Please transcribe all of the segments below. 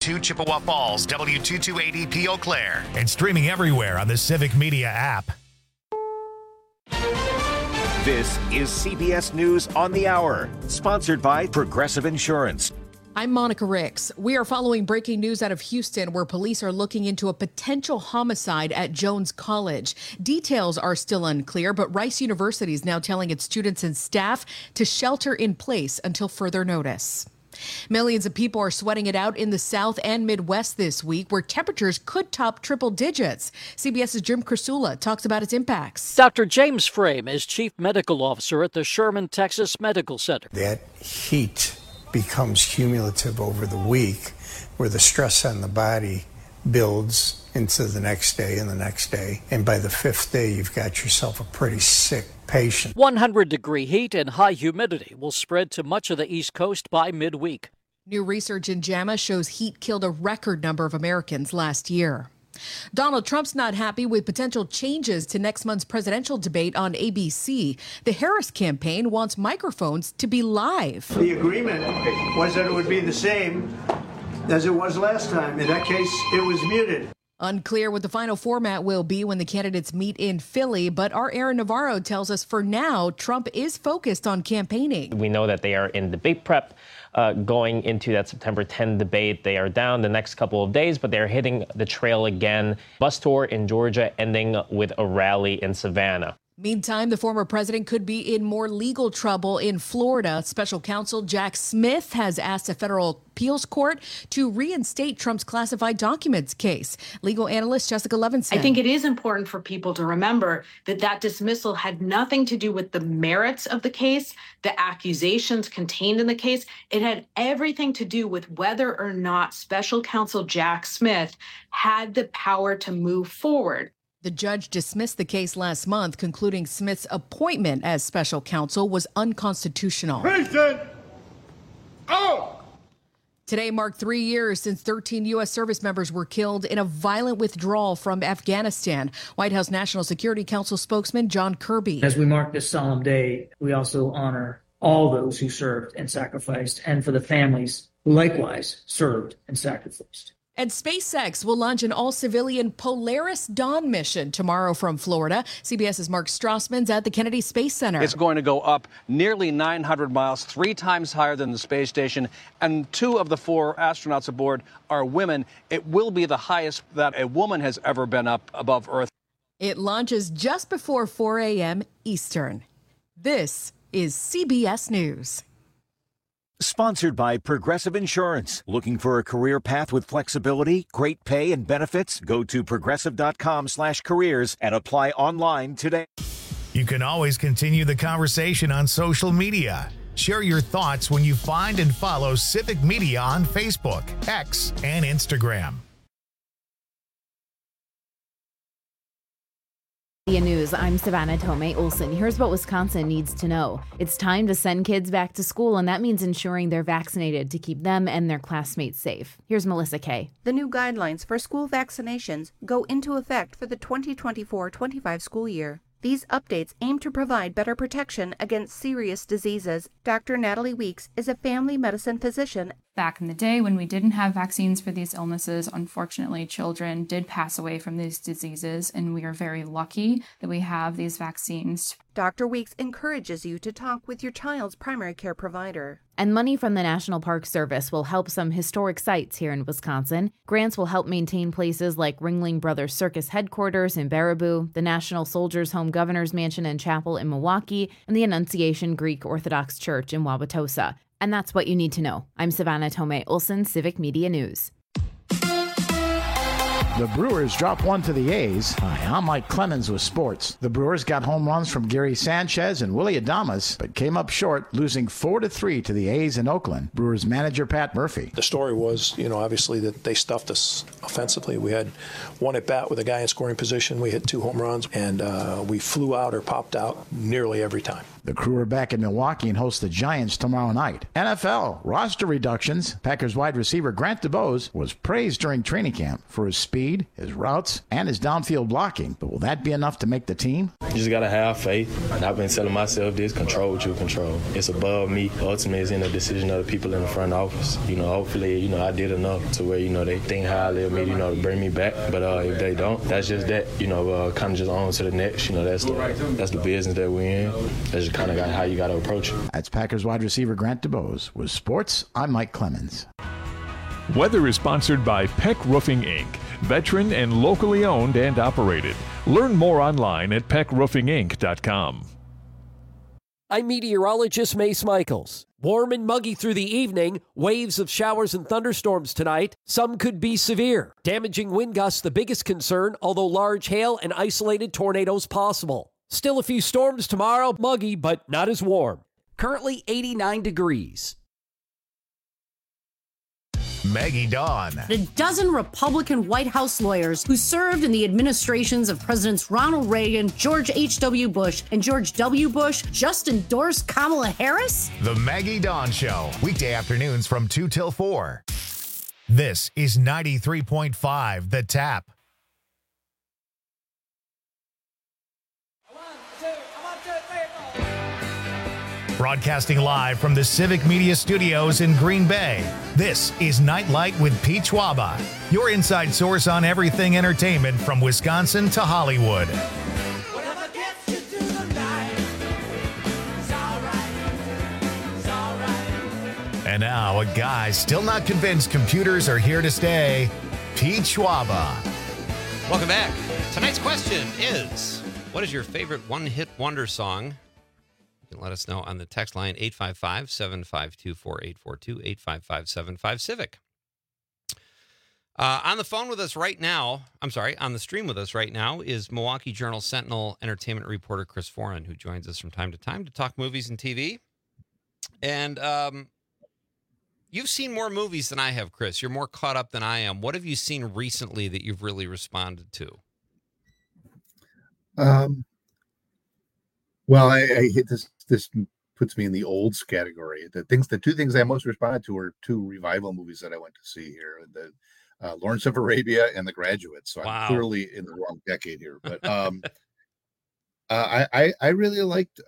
W2 Chippewa Falls, W228EP Eau Claire, and streaming everywhere on the Civic Media app. This is CBS News on the Hour, sponsored by Progressive Insurance. I'm Monica Ricks. We are following breaking news out of Houston, where police are looking into a potential homicide at Jones College. Details are still unclear, but Rice University is now telling its students and staff to shelter in place until further notice. Millions of people are sweating it out in the South and Midwest this week, where temperatures could top triple digits. CBS's Jim Krasula talks about its impacts. Dr. James Frame is Chief Medical Officer at the Sherman, Texas Medical Center. That heat becomes cumulative over the week, where the stress on the body builds into the next day and the next day. And by the fifth day, you've got yourself a pretty sick patient. 100-degree heat and high humidity will spread to much of the East Coast by midweek. New research in JAMA shows heat killed a record number of Americans last year. Donald Trump's not happy with potential changes to next month's presidential debate on ABC. The Harris campaign wants microphones to be live. The agreement was that it would be the same as it was last time. In that case, it was muted. Unclear what the final format will be when the candidates meet in Philly, but our Aaron Navarro tells us for now, Trump is focused on campaigning. We know that they are in debate prep going into that September 10 debate. They are down the next couple of days, but they're hitting the trail again. Bus tour in Georgia ending with a rally in Savannah. Meantime, the former president could be in more legal trouble in Florida. Special counsel Jack Smith has asked a federal appeals court to reinstate Trump's classified documents case. Legal analyst Jessica Levinson. I think it is important for people to remember that that dismissal had nothing to do with the merits of the case, the accusations contained in the case. It had everything to do with whether or not special counsel Jack Smith had the power to move forward. The judge dismissed the case last month, concluding Smith's appointment as special counsel was unconstitutional. Today marked 3 years since 13 U.S. service members were killed in a violent withdrawal from Afghanistan. White House National Security Council spokesman John Kirby. As we mark this solemn day, we also honor all those who served and sacrificed, and for the families who likewise served and sacrificed. And SpaceX will launch an all-civilian Polaris Dawn mission tomorrow from Florida. CBS's Mark Strassman's at the Kennedy Space Center. It's going to go up nearly 900 miles, 3 times higher than the space station. And 2 of the 4 astronauts aboard are women. It will be the highest that a woman has ever been up above Earth. It launches just before 4 a.m. Eastern. This is CBS News. Sponsored by Progressive Insurance. Looking for a career path with flexibility, great pay, and benefits? Go to progressive.com/careers and apply online today. You can always continue the conversation on social media. Share your thoughts when you find and follow Civic Media on Facebook, X, and Instagram. News. I'm Savannah Tomei Olsen. Here's what Wisconsin needs to know. It's time to send kids back to school, and that means ensuring they're vaccinated to keep them and their classmates safe. Here's Melissa Kay. The new guidelines for school vaccinations go into effect for the 2024-25 school year. These updates aim to provide better protection against serious diseases. Dr. Natalie Weeks is a family medicine physician. Back in the day when we didn't have vaccines for these illnesses, unfortunately, children did pass away from these diseases, and we are very lucky that we have these vaccines. Dr. Weeks encourages you to talk with your child's primary care provider. And money from the National Park Service will help some historic sites here in Wisconsin. Grants will help maintain places like Ringling Brothers Circus headquarters in Baraboo, the National Soldiers Home Governor's Mansion and Chapel in Milwaukee, and the Annunciation Greek Orthodox Church in Wauwatosa. And that's what you need to know. I'm Savannah Tomei Olsen, Civic Media News. The Brewers drop 1 to the A's. Hi, I'm Mike Clemens with sports. The Brewers got home runs from Gary Sanchez and Willie Adames, but came up short, losing 4-3 to the A's in Oakland. Brewers manager Pat Murphy. The story was, obviously that they stuffed us offensively. We had 1 at bat with a guy in scoring position. We hit 2 home runs, and we flew out or popped out nearly every time. The Crew are back in Milwaukee and host the Giants tomorrow night. NFL roster reductions. Packers wide receiver Grant DuBose was praised during training camp for his speed speed, his routes, and his downfield blocking. But will that be enough to make the team? You just got to have faith. And I've been telling myself this, control what you control. It's above me. Ultimately, it's in the decision of the people in the front office. Hopefully, I did enough to where, they think highly of me, to bring me back. But if they don't, that's just that, kind of just on to the next. That's the business that we're in. That's just kind of how you got to approach it. That's Packers wide receiver Grant DuBose. With sports, I'm Mike Clemens. Weather is sponsored by Peck Roofing, Inc., veteran and locally owned and operated. Learn more online at peckroofinginc.com. I'm meteorologist Mace Michaels. Warm and muggy through the evening, waves of showers and thunderstorms tonight. Some could be severe. Damaging wind gusts the biggest concern, although large hail and isolated tornadoes possible. Still a few storms tomorrow, muggy but not as warm. Currently 89 degrees. Maggie Dawn. A dozen Republican White House lawyers who served in the administrations of Presidents Ronald Reagan, George H.W. Bush, and George W. Bush just endorsed Kamala Harris? The Maggie Dawn Show, weekday afternoons from 2 till 4. This is 93.5 The Tap. Broadcasting live from the Civic Media Studios in Green Bay, this is Nightlight with Pete Schwaba, your inside source on everything entertainment from Wisconsin to Hollywood. And now, a guy still not convinced computers are here to stay, Pete Schwaba. Welcome back. Tonight's question is, what is your favorite one-hit wonder song? You can let us know on the text line 855-752-4842, 855-75-CIVIC. On the phone with us right now, on the stream with us right now is Milwaukee Journal Sentinel entertainment reporter Chris Foran, who joins us from time to time to talk movies and TV. And you've seen more movies than I have, Chris. You're more caught up than I am. What have you seen recently that you've really responded to? Well, I hit this. This puts me in the olds category. The two things I most responded to were two revival movies that I went to see here: the Lawrence of Arabia and The Graduate. So I'm clearly in the wrong decade here. But I really liked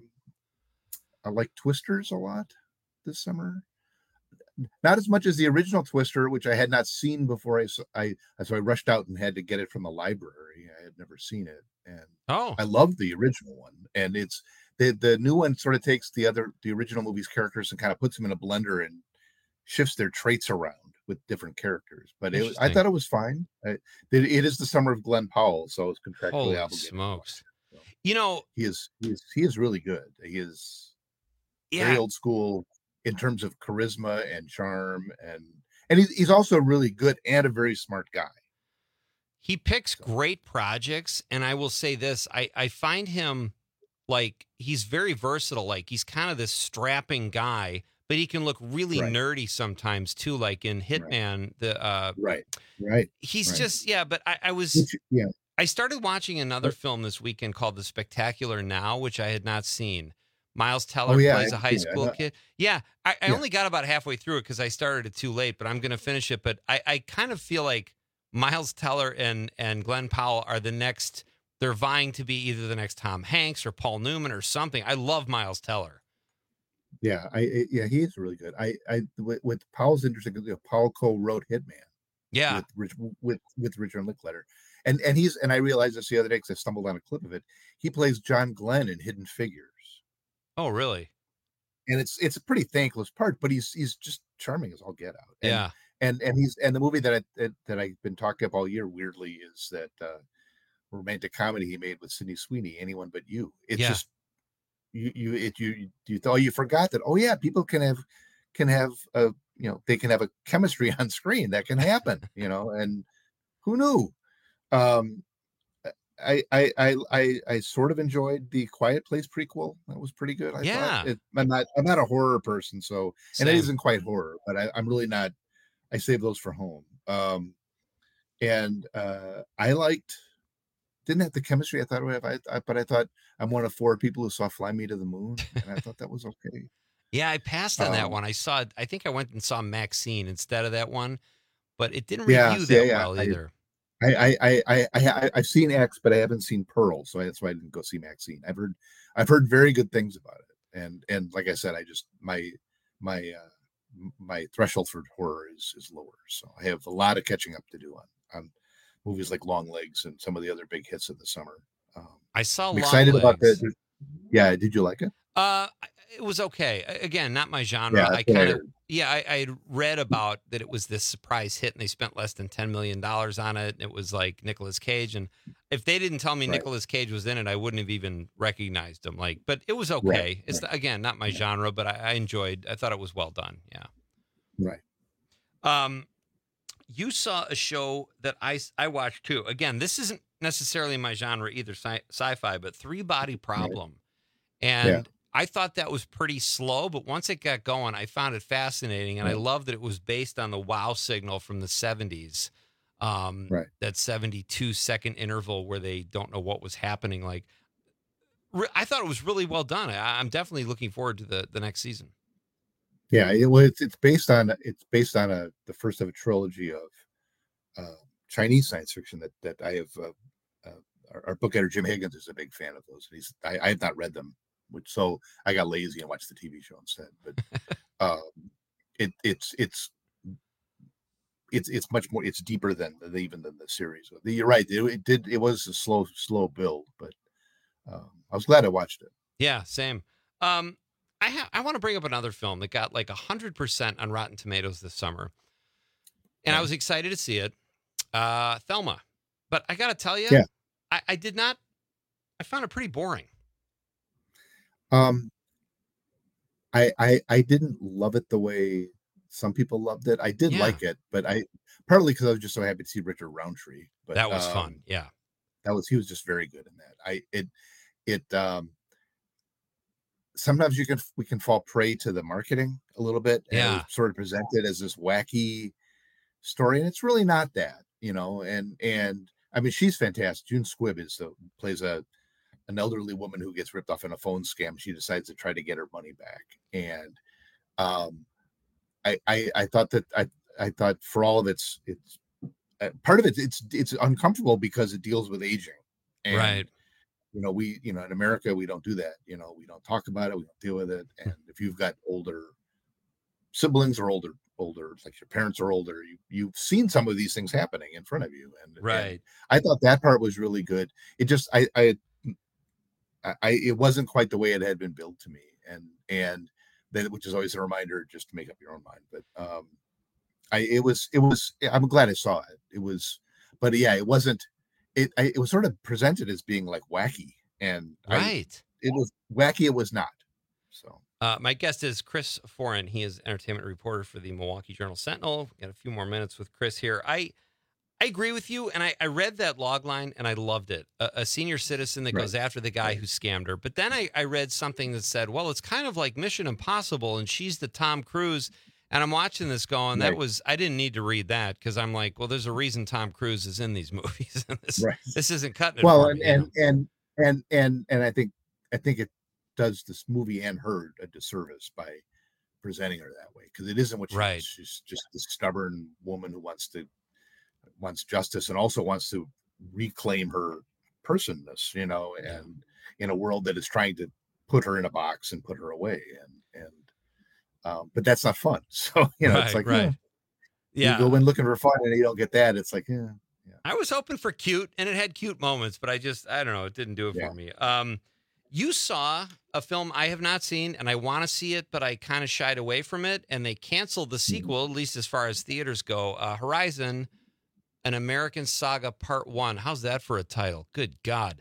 Twisters a lot this summer. Not as much as the original Twister, which I had not seen before. So I rushed out and had to get it from the library. I had never seen it, and I loved the original one. And it's the new one sort of takes the original movie's characters and kind of puts them in a blender and shifts their traits around with different characters. But I thought it was fine. It is the summer of Glenn Powell, so it's contractually obligated. Smokes. He is really good. He is very old school in terms of charisma and charm, and he's also really good and a very smart guy. He picks great projects, and I will say this, I find him like he's very versatile. Like he's kind of this strapping guy, but he can look really nerdy sometimes too, like in Hitman. He's just but I started watching another film this weekend called The Spectacular Now, which I had not seen. Miles Teller plays a high school kid. I only got about halfway through it because I started it too late, but I'm going to finish it. But I kind of feel like Miles Teller and Glenn Powell are they're vying to be either the next Tom Hanks or Paul Newman or something. I love Miles Teller. Yeah, he is really good. With Powell's interesting. Powell co-wrote Hitman. Yeah, with Richard Linklater, and I realized this the other day because I stumbled on a clip of it. He plays John Glenn in Hidden Figures. Oh, really? And it's a pretty thankless part, but he's just charming as all get out. And the movie that I've been talking about all year, weirdly, is that romantic comedy he made with Sydney Sweeney, Anyone But You. It's just you thought you forgot that people can have they can have a chemistry on screen that can happen, and who knew? I sort of enjoyed the Quiet Place prequel. That was pretty good. I thought. I'm not a horror person, so and it isn't quite horror, but I'm really not. I save those for home. I didn't have the chemistry I thought it would have. But I thought I'm one of 4 people who saw Fly Me to the Moon, and I thought that was okay. Yeah, I passed on that one. I think I went and saw Maxine instead of that one, but it didn't review that well either. I've seen X, but I haven't seen Pearl, so that's why I didn't go see Maxine. I've heard very good things about it, and like I said, I just my threshold for horror is lower, so I have a lot of catching up to do on movies like Long Legs and some of the other big hits of the summer. I saw. I'm excited about that. Yeah, did you like it? It was okay. Again, not my genre. Yeah, I read about that it was this surprise hit and they spent less than $10 million on it. It was like Nicolas Cage. And if they didn't tell me Nicolas Cage was in it, I wouldn't have even recognized him. But it was okay. It's again, not my genre, but I thought it was well done. Yeah. Right. You saw a show that I watched too. Again, this isn't necessarily my genre either, sci-fi, but Three Body Problem. And I thought that was pretty slow, but once it got going, I found it fascinating. And I love that it was based on the WOW signal from the 70s. That 72-second interval where they don't know what was happening. Like, I thought it was really well done. I'm definitely looking forward to the next season. Yeah, it's based on the first of a trilogy of Chinese science fiction that I have. Our book editor Jim Higgins is a big fan of those. I have not read them, so I got lazy and watched the TV show instead. But it's much more. It's deeper than even the series. You're right. It was a slow build, but I was glad I watched it. Yeah, same. I want to bring up another film that got like 100% on Rotten Tomatoes this summer, and I was excited to see it. Thelma, but I got to tell you, I did not. I found it pretty boring. I didn't love it the way some people loved it. I did like it, but partly because I was just so happy to see Richard Roundtree. But that was fun. Yeah, he was just very good in that. Sometimes we can fall prey to the marketing a little bit and sort of present it as this wacky story, and it's really not that, and I mean, she's fantastic. June Squibb plays an elderly woman who gets ripped off in a phone scam. She decides to try to get her money back, and I thought for all of it's part of it, it's uncomfortable because it deals with aging, and, right. We in America, we don't do that. We don't talk about it. We don't deal with it. And if you've got older siblings or older, like your parents are older, you've seen some of these things happening in front of you. And I thought that part was really good. It just, it wasn't quite the way it had been billed to me. And then, which is always a reminder just to make up your own mind. But it was, I'm glad I saw it. It wasn't, it was sort of presented as being like wacky, and it was wacky. It was not. So my guest is Chris Foran. He is entertainment reporter for the Milwaukee Journal Sentinel. Got a few more minutes with Chris here. I agree with you, and I read that log line and I loved it. A senior citizen that goes after the guy who scammed her. But then I read something that said, well, it's kind of like Mission Impossible, and she's the Tom Cruise. And I'm watching this going, I didn't need to read that, because I'm like, well, there's a reason Tom Cruise is in these movies. This isn't cutting it. Well, for me, and I think it does this movie and her a disservice by presenting her that way, because it isn't what she is. She's just this stubborn woman who wants justice and also wants to reclaim her personness, and in a world that is trying to put her in a box and put her away, but that's not fun. So, it's like, you go in looking for fun and you don't get that. It's like, I was hoping for cute, and it had cute moments, but I don't know. It didn't do it for me. You saw a film I have not seen, and I want to see it, but I kind of shied away from it, and they canceled the sequel, at least as far as theaters go. Horizon, An American Saga Part 1. How's that for a title? Good God.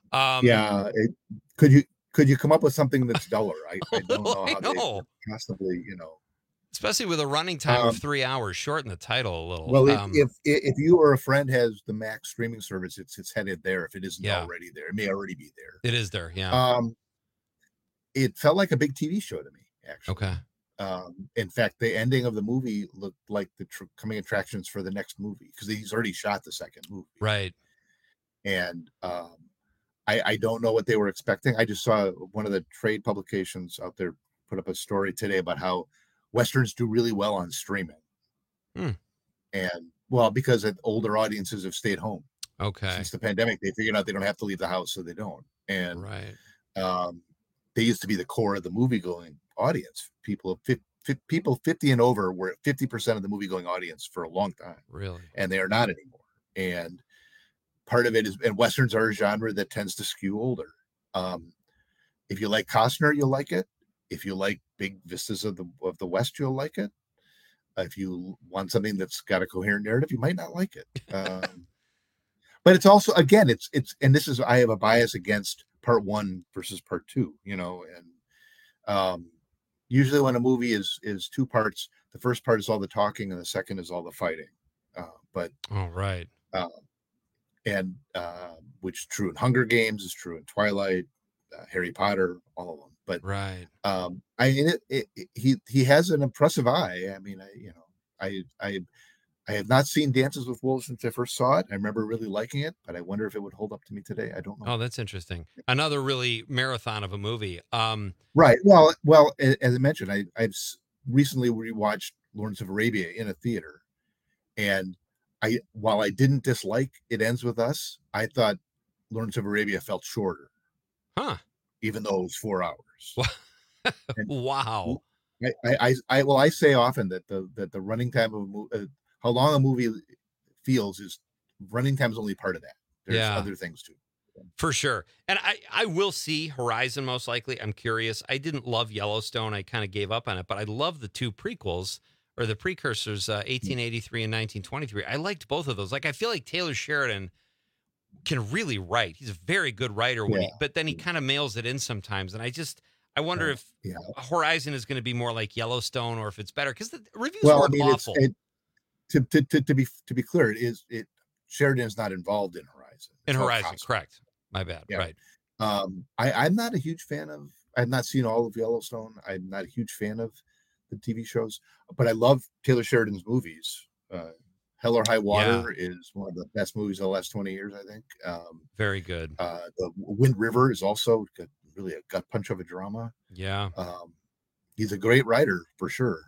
Could you come up with something that's duller? I don't know how they possibly, especially with a running time of 3 hours, shorten the title a little. Well, if you or a friend has the Max streaming service, it's headed there. If it isn't already there, it may already be there. It is there. Yeah. It felt like a big TV show to me, actually. Okay. In fact, the ending of the movie looked like the coming attractions for the next movie, because he's already shot the second movie. Right. And, I don't know what they were expecting. I just saw one of the trade publications out there put up a story today about how Westerns do really well on streaming. And Well, because older audiences have stayed home. Okay. Since the pandemic, they figured out they don't have to leave the house, so they don't. And they used to be the core of the movie-going audience. People 50 and over were 50% of the movie-going audience for a long time. Really? And they are not anymore. And part of it is, and Westerns are a genre that tends to skew older. If you like Costner, you'll like it. If you like big vistas of the West, you'll like it. If you want something that's got a coherent narrative, you might not like it. But it's also, again, it's, and this is, I have a bias against part 1 versus part 2, and usually when a movie is 2 parts, the first part is all the talking and the second is all the fighting. Which is true in Hunger Games, is true in Twilight, Harry Potter, all of them. But I mean, he has an impressive eye. I mean, I have not seen Dances with Wolves since I first saw it. I remember really liking it, but I wonder if it would hold up to me today. I don't know. Oh, that's interesting. Another really marathon of a movie. Right. Well, as I mentioned, I've recently rewatched Lawrence of Arabia in a theater, and while I didn't dislike It Ends With Us, I thought Lawrence of Arabia felt shorter. Huh. Even though it was 4 hours. Wow. I say often that the running time of a movie, how long a movie feels, is running time is only part of that. There's other things too. For sure. And I will see Horizon most likely. I'm curious. I didn't love Yellowstone. I kind of gave up on it, but I love the 2 prequels or the precursors, 1883 and 1923. I liked both of those. Like, I feel like Taylor Sheridan can really write. He's a very good writer, but then he kind of mails it in sometimes. And I wonder if Horizon is going to be more like Yellowstone or if it's better, because the reviews were awful. To be clear, Sheridan is not involved in Horizon. Horizon, correct. My bad. Yeah. Right. I'm not a huge fan of. I've not seen all of Yellowstone. I'm not a huge fan of the TV shows, but I love Taylor Sheridan's movies. Hell or High Water is one of the best movies of the last 20 years, I think. Very good. The Wind River is also really a gut punch of a drama. Yeah. He's a great writer for sure.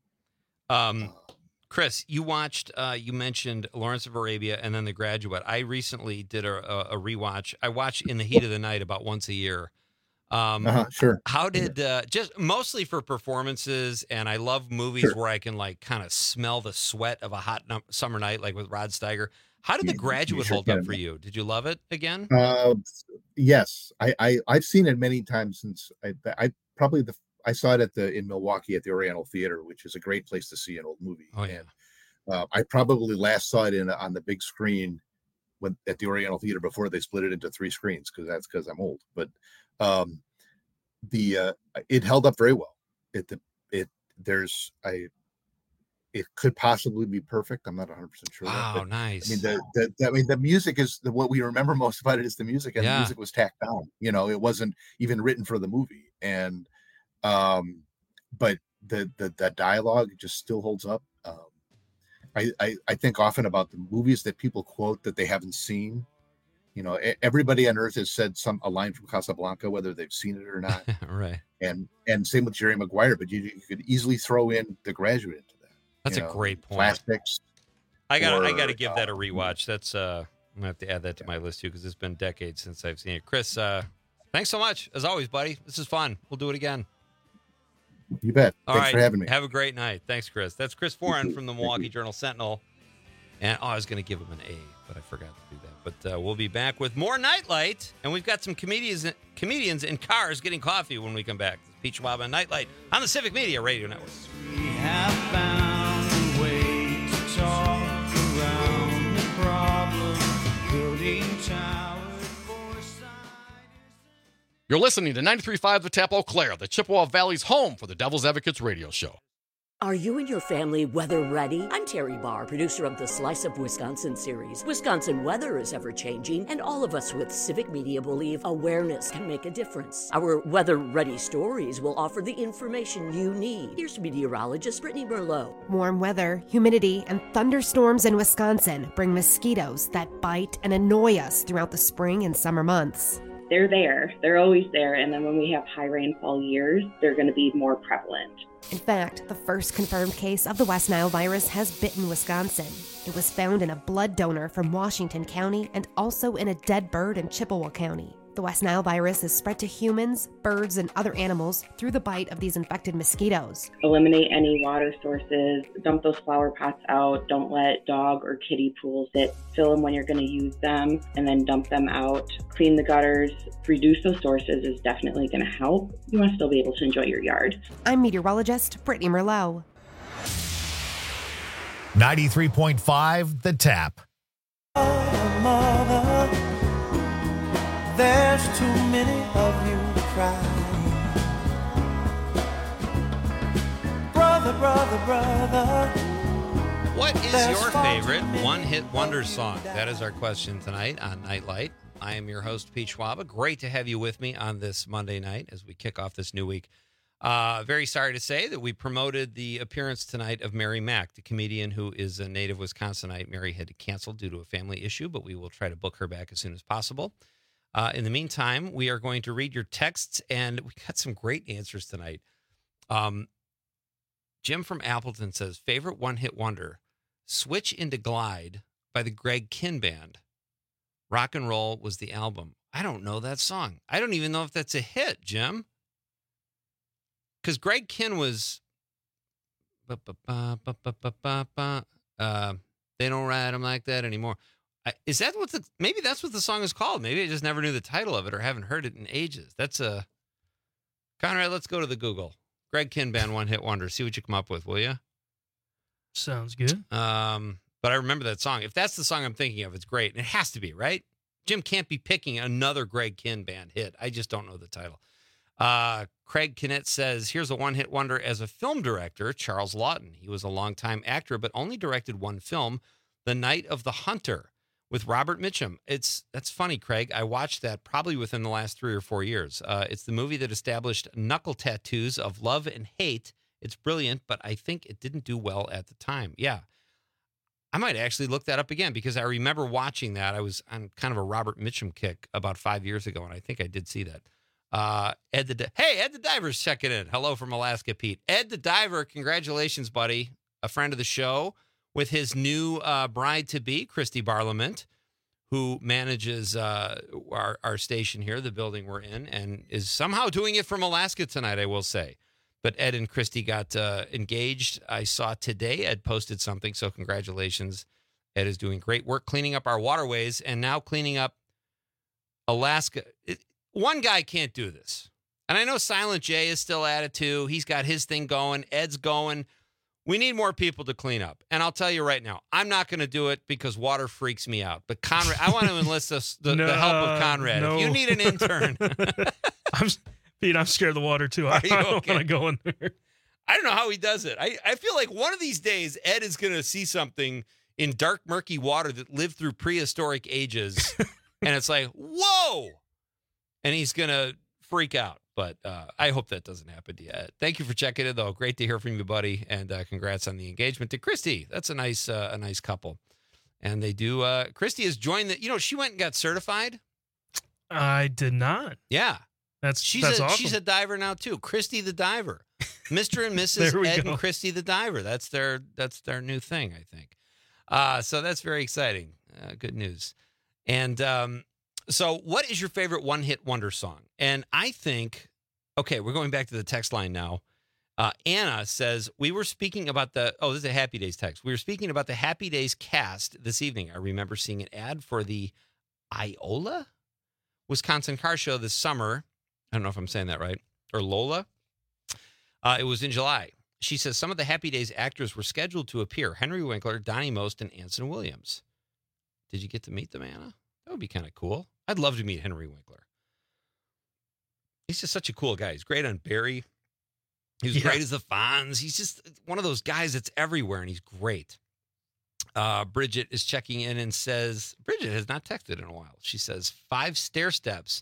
Chris, you watched, you mentioned Lawrence of Arabia and then The Graduate. I recently did a rewatch. I watch In the Heat of the Night about once a year. Sure. How did, just mostly for performances, and I love movies where I can like kind of smell the sweat of a hot summer night, like with Rod Steiger. How did The Graduate hold up for you? Did you love it again? Yes. I've seen it many times since I saw it in Milwaukee at the Oriental Theater, which is a great place to see an old movie. Oh, yeah. And I probably last saw it on the big screen at the Oriental Theater before they split it into 3 screens, because I'm old. But it held up very well. It could possibly be perfect. I'm not 100% sure. Wow, nice. I mean, the music is what we remember most about it is the music, and the music was tacked down. It wasn't even written for the movie, and but the dialogue just still holds up. I think often about the movies that people quote that they haven't seen. Everybody on earth has said a line from Casablanca, whether they've seen it or not. Right. And same with Jerry Maguire, but you could easily throw in The Graduate into that. That's a great point. Plastics. I got to give that a rewatch. That's I'm gonna have to add that to my list too, because it's been decades since I've seen it. Chris, thanks so much as always, buddy. This is fun. We'll do it again. You bet. Thanks for having me. Have a great night. Thanks, Chris. That's Chris Foran from the Milwaukee Journal Sentinel. And I was going to give him an A, but I forgot to do that. But we'll be back with more Nightlight, and we've got some comedians in cars getting coffee when we come back. Pete Schwab and Nightlight on the Civic Media Radio Network. We have found a way to talk around the problem, building towers for side. You're listening to 93.5 The Tap Eau Claire, the Chippewa Valley's home for the Devil's Advocates radio show. Are you and your family weather ready? I'm Terry Barr, producer of the Slice of Wisconsin series. Wisconsin weather is ever-changing, and all of us with Civic Media believe awareness can make a difference. Our weather-ready stories will offer the information you need. Here's meteorologist Brittany Merlot. Warm weather, humidity, and thunderstorms in Wisconsin bring mosquitoes that bite and annoy us throughout the spring and summer months. they're there. They're always there. And then when we have high rainfall years, they're going to be more prevalent. In fact, the first confirmed case of the West Nile virus has bitten Wisconsin. It was found in a blood donor from Washington County and also in a dead bird in Chippewa County. The West Nile virus is spread to humans, birds, and other animals through the bite of these infected mosquitoes. Eliminate any water sources, dump those flower pots out, don't let dog or kiddie pools sit, fill them when you're going to use them, and then dump them out. Clean the gutters, reduce those sources is definitely going to help. You want to still be able to enjoy your yard. I'm meteorologist Brittany Merlot. 93.5 The Tap. Mother, there's too many of you crying. Brother, brother, brother. What is your favorite one-hit wonder song? That is our question tonight on Nightlight. I am your host, Pete Schwaba. Great to have you with me on this Monday night as we kick off this new week. Very sorry to say that we promoted the appearance tonight of Mary Mack, the comedian who is a native Wisconsinite. Mary had to cancel due to a family issue, but we will try to book her back as soon as possible. In the meantime, we are going to read your texts, and we got some great answers tonight. Jim from Appleton says, favorite one-hit wonder, Switch into Glide by the Greg Kihn Band. Rock and Roll was the album. I don't know that song. I don't even know if that's a hit, Jim. Because Greg Kihn was... They don't ride them like that anymore. Is that what maybe that's what the song is called? Maybe I just never knew the title of it or haven't heard it in ages. That's a... Conrad, let's go to the Google. Greg Kihn Band one-hit wonder. See what you come up with, will you? Sounds good. But I remember that song. If that's the song I'm thinking of, it's great. And it has to be, right? Jim can't be picking another Greg Kihn Band hit. I just don't know the title. Craig Kinnett says, here's a one-hit wonder as a film director, Charles Lawton. He was a longtime actor, but only directed one film, The Night of the Hunter, with Robert Mitchum. That's funny, Craig. I watched that probably within the last 3 or 4 years. It's the movie that established knuckle tattoos of love and hate. It's brilliant, but I think it didn't do well at the time. Yeah. I might actually look that up again because I remember watching that. I was on kind of a Robert Mitchum kick about 5 years ago, and I think I did see that. Ed the Diver's checking in. Hello from Alaska, Pete. Ed the Diver, congratulations, buddy. A friend of the show with his new bride-to-be, Christy Barlament, who manages our station here, the building we're in, and is somehow doing it from Alaska tonight, I will say. But Ed and Christy got engaged. I saw today Ed posted something, so congratulations. Ed is doing great work cleaning up our waterways and now cleaning up Alaska. One guy can't do this. And I know Silent J is still at it too. He's got his thing going. Ed's going. We need more people to clean up. And I'll tell you right now, I'm not going to do it because water freaks me out. But Conrad, I want to enlist the help of Conrad. No. If you need an intern. I'm scared of the water too. I don't want to go in there. I don't know how he does it. I feel like one of these days, Ed is going to see something in dark, murky water that lived through prehistoric ages. And it's like, whoa. And he's going to freak out. But I hope that doesn't happen to you, Ed. Thank you for checking in, though. Great to hear from you, buddy. And congrats on the engagement to Christy. That's a nice couple. And they do. Christy has joined she went and got certified. I did not. Yeah. That's awesome. She's a diver now too. Christy the Diver, Mr. and Mrs. Ed and Christy the Diver. That's their new thing, I think. So that's very exciting. Good news. And so, what is your favorite one-hit wonder song? And I think, okay, we're going back to the text line now. Anna says we were speaking about this is a Happy Days text. We were speaking about the Happy Days cast this evening. I remember seeing an ad for the Iola Wisconsin car show this summer. I don't know if I'm saying that right. Or Lola. It was in July. She says some of the Happy Days actors were scheduled to appear. Henry Winkler, Donnie Most, and Anson Williams. Did you get to meet them, Anna? That would be kind of cool. I'd love to meet Henry Winkler. He's just such a cool guy. He's great on Barry. He was great as the Fonz. He's just one of those guys that's everywhere, and he's great. Bridget is checking in and says, Bridget has not texted in a while. She says, 5 Stair Steps.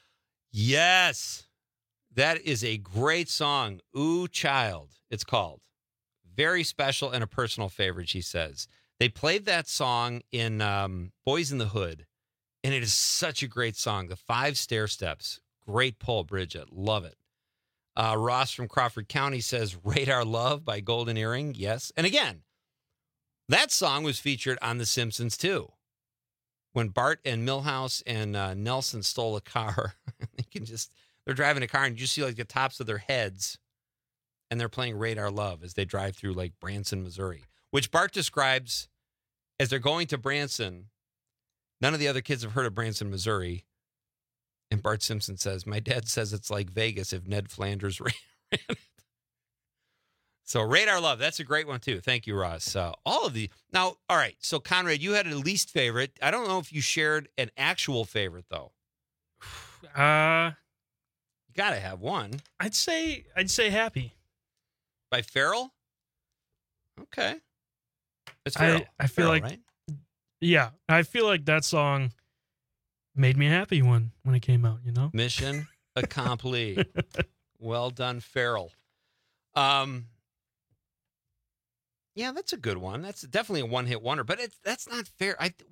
Yes, that is a great song. Ooh, Child, it's called. Very special and a personal favorite, she says. They played that song in Boys in the Hood, And it is such a great song. The 5 Stair Steps. Great pull, Bridget. Love it. Ross from Crawford County says, Radar Love by Golden Earring. Yes. And again, that song was featured on The Simpsons, too. When Bart and Milhouse and Nelson stole a car, they're driving a car and you just see like the tops of their heads and they're playing Radar Love as they drive through like Branson, Missouri, which Bart describes as they're going to Branson. None of the other kids have heard of Branson, Missouri. And Bart Simpson says, my dad says it's like Vegas if Ned Flanders ran it. So Radar Love, that's a great one too. Thank you, Ross. All of the now, all right. So Conrad, you had a least favorite. I don't know if you shared an actual favorite though. You gotta have one. I'd say Happy by Pharrell. Okay, it's Pharrell. I feel Pharrell, like, right? Yeah, I feel like that song made me happy when it came out. You know, mission accompli. Well done, Pharrell. Yeah, that's a good one. That's definitely a one-hit wonder, but that's not fair.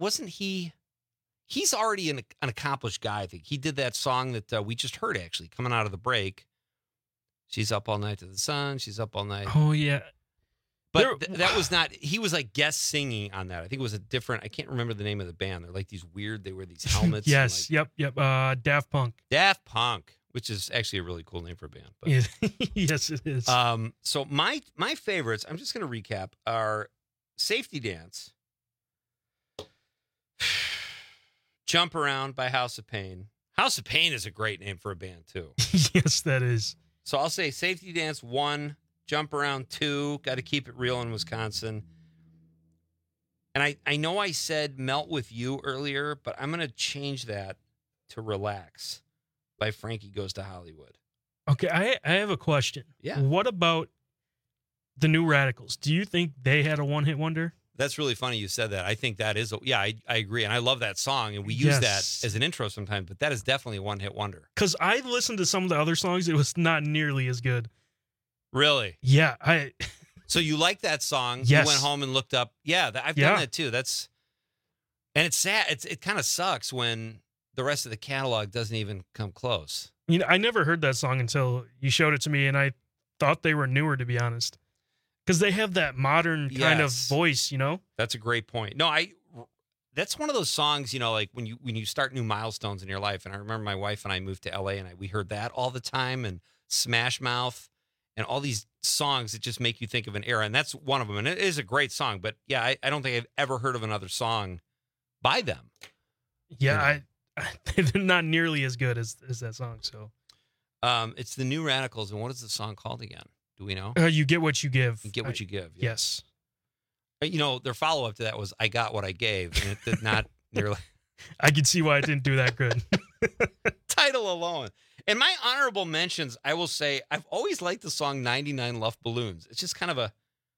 He's already an accomplished guy, I think. He did that song that we just heard, actually, coming out of the break. She's up all night to the sun. She's up all night. Oh, yeah. But that was not, he was like guest singing on that. I think it was a different, I can't remember the name of the band. They're like these weird, they wear these helmets. Yes, like, yep. Daft Punk. Daft Punk. Which is actually a really cool name for a band. But. Yes, it is. So my favorites, I'm just going to recap, are Safety Dance, Jump Around by House of Pain. House of Pain is a great name for a band, too. Yes, that is. So I'll say Safety Dance 1, Jump Around 2, Got to Keep It Real in Wisconsin. And I know I said Melt With You earlier, but I'm going to change that to Relax by Frankie Goes to Hollywood. Okay, I have a question. Yeah. What about the New Radicals? Do you think they had a one-hit wonder? That's really funny you said that. I think that is, I agree. And I love that song, and we use that as an intro sometimes, but that is definitely a one-hit wonder. Because I listened to some of the other songs. It was not nearly as good. Really? Yeah. So you like that song? Yes. You went home and looked up. Yeah, I've done that too. And it's sad. It kind of sucks when the rest of the catalog doesn't even come close. You know, I never heard that song until you showed it to me, and I thought they were newer, to be honest. Because they have that modern kind of voice, you know? That's a great point. No, that's one of those songs, you know, like when you start new milestones in your life. And I remember my wife and I moved to LA and we heard that all the time, and Smash Mouth and all these songs that just make you think of an era. And that's one of them. And it is a great song. But yeah, I don't think I've ever heard of another song by them. Yeah, you know? They're not nearly as good as that song. So, it's the New Radicals, and what is the song called again? Do we know? You Get What You Give. You Get What You Give. Yeah. Yes. You know, their follow up to that was I Got What I Gave, and it did not nearly. I can see why it didn't do that good. Title alone. And my honorable mentions, I will say, I've always liked the song 99 Luft Balloons. It's just kind of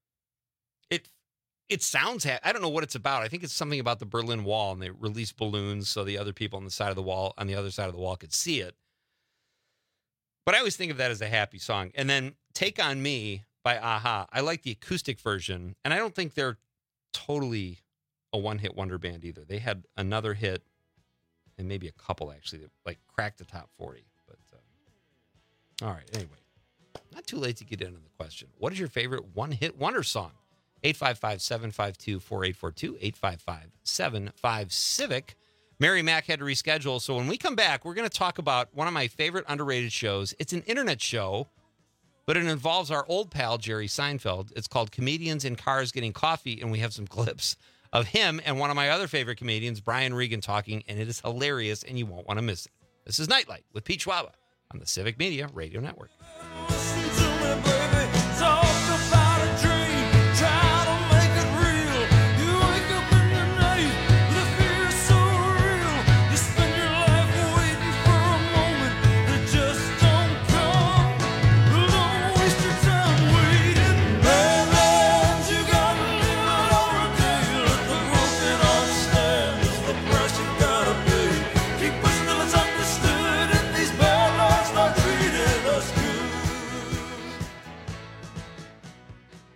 it sounds, I don't know what it's about. I think it's something about the Berlin Wall, and they release balloons so the other people on the other side of the wall could see it. But I always think of that as a happy song. And then Take On Me by Aha. I like the acoustic version, and I don't think they're totally a one-hit wonder band either. They had another hit, and maybe a couple actually, that like cracked the top 40. But all right, anyway, not too late to get into the question. What is your favorite one-hit wonder song? 855-752-4842, 855-75-CIVIC. Mary Mack had to reschedule, so when we come back, we're going to talk about one of my favorite underrated shows. It's an internet show, but it involves our old pal, Jerry Seinfeld. It's called Comedians in Cars Getting Coffee, and we have some clips of him and one of my other favorite comedians, Brian Regan, talking, and it is hilarious, and you won't want to miss it. This is Nightlight with Pete Schwaba on the Civic Media Radio Network.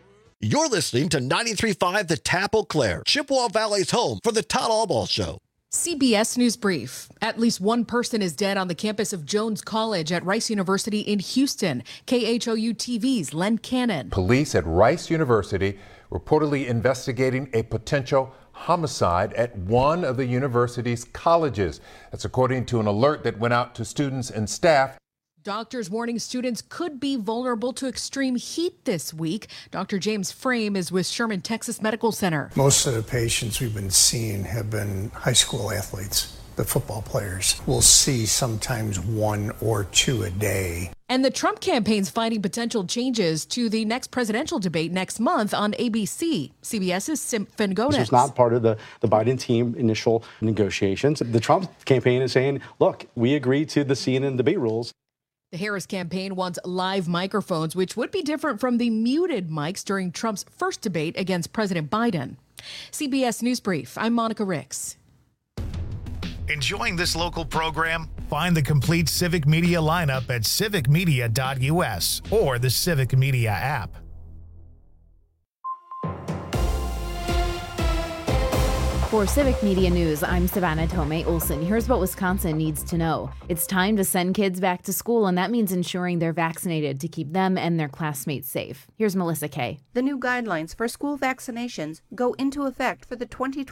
You're listening to 93.5 The Tap Eau Claire, Chippewa Valley's home for the Todd Albaugh Show. CBS News Brief. At least one person is dead on the campus of Jones College at Rice University in Houston. KHOU TV's Len Cannon. Police at Rice University reportedly investigating a potential homicide at one of the university's colleges. That's according to an alert that went out to students and staff. Doctors warning students could be vulnerable to extreme heat this week. Dr. James Frame is with Sherman Texas Medical Center. Most of the patients we've been seeing have been high school athletes, the football players. We'll see sometimes 1 or 2 a day. And the Trump campaign's finding potential changes to the next presidential debate next month on ABC. CBS's Sim Fingones. This was not part of the Biden team initial negotiations. The Trump campaign is saying, look, we agree to the CNN debate rules. The Harris campaign wants live microphones, which would be different from the muted mics during Trump's first debate against President Biden. CBS News Brief, I'm Monica Ricks. Enjoying this local program? Find the complete Civic Media lineup at civicmedia.us or the Civic Media app. For Civic Media News, I'm Savannah Tomei Olson. Here's what Wisconsin needs to know. It's time to send kids back to school, and that means ensuring they're vaccinated to keep them and their classmates safe. Here's Melissa Kay. The new guidelines for school vaccinations go into effect for the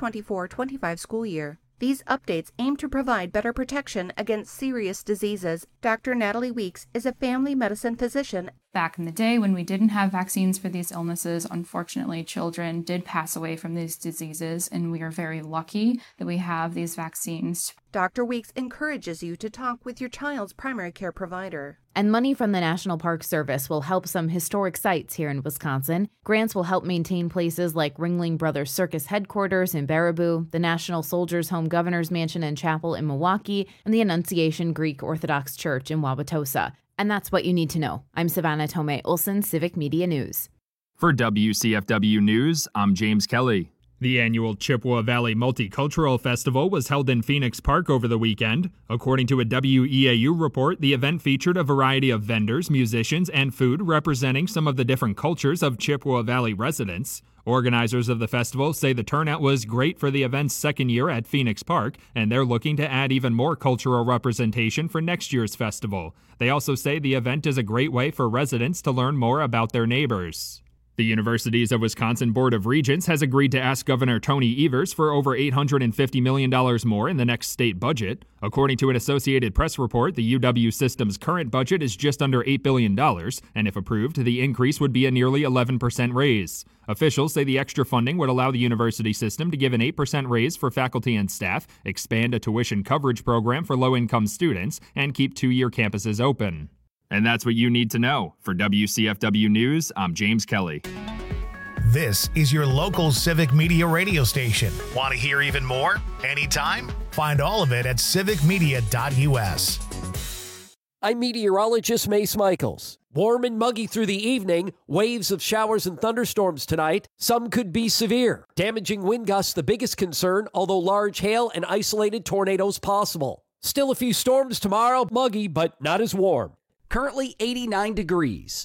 2024-25 school year. These updates aim to provide better protection against serious diseases. Dr. Natalie Weeks is a family medicine physician. Back in the day when we didn't have vaccines for these illnesses, unfortunately, children did pass away from these diseases, and we are very lucky that we have these vaccines. Dr. Weeks encourages you to talk with your child's primary care provider. And money from the National Park Service will help some historic sites here in Wisconsin. Grants will help maintain places like Ringling Brothers Circus headquarters in Baraboo, the National Soldiers Home Governor's Mansion and Chapel in Milwaukee, and the Annunciation Greek Orthodox Church in Wauwatosa. And that's what you need to know. I'm Savannah Tomei Olson, Civic Media News. For WCFW News, I'm James Kelly. The annual Chippewa Valley Multicultural Festival was held in Phoenix Park over the weekend. According to a WEAU report, the event featured a variety of vendors, musicians, and food representing some of the different cultures of Chippewa Valley residents. Organizers of the festival say the turnout was great for the event's second year at Phoenix Park, and they're looking to add even more cultural representation for next year's festival. They also say the event is a great way for residents to learn more about their neighbors. The Universities of Wisconsin Board of Regents has agreed to ask Governor Tony Evers for over $850 million more in the next state budget. According to an Associated Press report, the UW system's current budget is just under $8 billion, and if approved, the increase would be a nearly 11% raise. Officials say the extra funding would allow the university system to give an 8% raise for faculty and staff, expand a tuition coverage program for low-income students, and keep two-year campuses open. And that's what you need to know. For WCFW News, I'm James Kelly. This is your local Civic Media radio station. Want to hear even more? Anytime? Find all of it at civicmedia.us. I'm meteorologist Mace Michaels. Warm and muggy through the evening, waves of showers and thunderstorms tonight. Some could be severe. Damaging wind gusts the biggest concern, although large hail and isolated tornadoes possible. Still a few storms tomorrow, muggy but not as warm. Currently 89 degrees.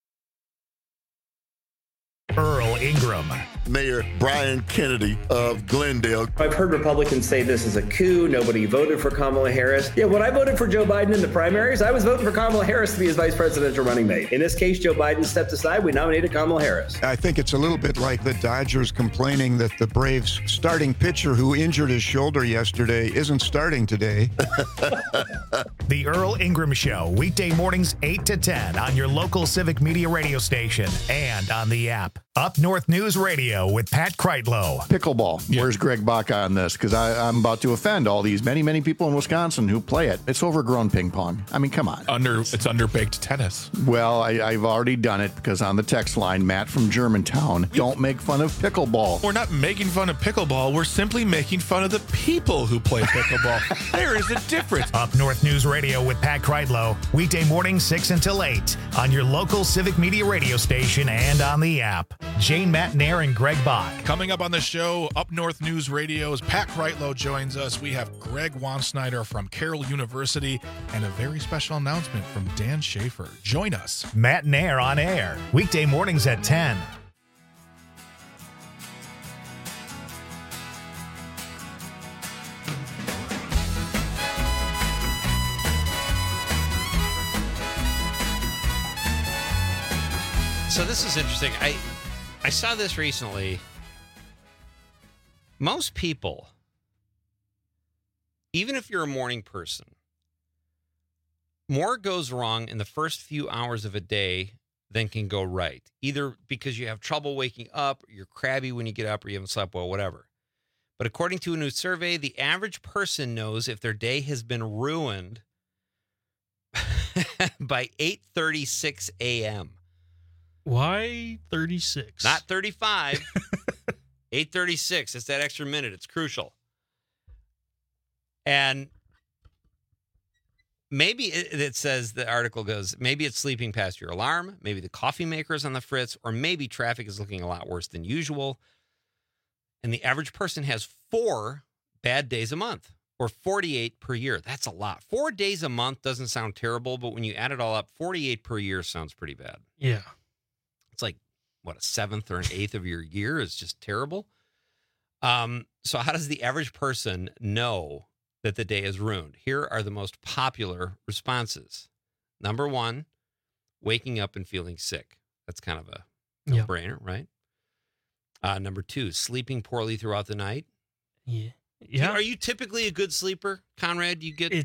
Earl Ingram. Mayor Brian Kennedy of Glendale. I've heard Republicans say this is a coup. Nobody voted for Kamala Harris. Yeah, when I voted for Joe Biden in the primaries, I was voting for Kamala Harris to be his vice presidential running mate. In this case, Joe Biden stepped aside. We nominated Kamala Harris. I think it's a little bit like the Dodgers complaining that the Braves starting pitcher who injured his shoulder yesterday isn't starting today. The Earl Ingram Show, weekday mornings 8 to 10 on your local Civic Media radio station and on the app. Up North News Radio with Pat Kreitlow. Pickleball. Yeah. Where's Greg Baca on this? Because I'm about to offend all these many people in Wisconsin who play it. It's overgrown ping pong. I mean, come on. It's underbaked tennis. Well, I've already done it because on the text line, Matt from Germantown, don't make fun of pickleball. We're not making fun of pickleball. We're simply making fun of the people who play pickleball. There is a difference. Up North News Radio with Pat Kreitlow, weekday mornings 6 until 8 on your local Civic Media radio station and on the app. Jane Matnair and Greg Bach. Coming up on the show, Up North News Radio's Pat Kreitlow joins us. We have Greg Wansnyder from Carroll University and a very special announcement from Dan Schaefer. Join us. Matnair on air, weekday mornings at 10. So this is interesting. I saw this recently. Most people, even if you're a morning person, more goes wrong in the first few hours of a day than can go right. Either because you have trouble waking up, or you're crabby when you get up, or you haven't slept well, whatever. But according to a new survey, the average person knows if their day has been ruined by 8:36 a.m. Why 36? Not 35. 8:36. It's that extra minute. It's crucial. And maybe it says, the article goes, maybe it's sleeping past your alarm. Maybe the coffee maker is on the fritz, or maybe traffic is looking a lot worse than usual. And the average person has 4 bad days a month, or 48 per year. That's a lot. 4 days a month doesn't sound terrible, but when you add it all up, 48 per year sounds pretty bad. Yeah. It's like, what, a 7th or an 8th of your year is just terrible. So how does the average person know that the day is ruined? Here are the most popular responses. Number 1, waking up and feeling sick. That's kind of a no-brainer, right? Number 2, sleeping poorly throughout the night. Yeah. Are you typically a good sleeper, Conrad? You get It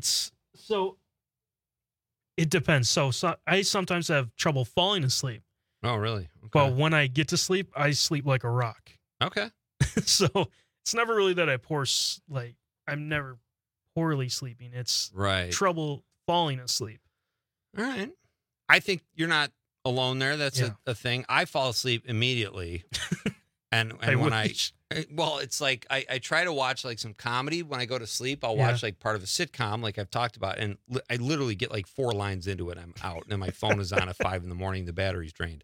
depends. So I sometimes have trouble falling asleep. Oh, really? Okay. But when I get to sleep, I sleep like a rock. Okay. So it's never really that I'm never poorly sleeping. It's trouble falling asleep. All right. I think you're not alone there. That's a thing. I fall asleep immediately. and when it's like I try to watch like some comedy when I go to sleep. I'll watch like part of a sitcom like I've talked about, and I literally get like 4 lines into it. I'm out, and my phone is on at 5 a.m. The battery's drained.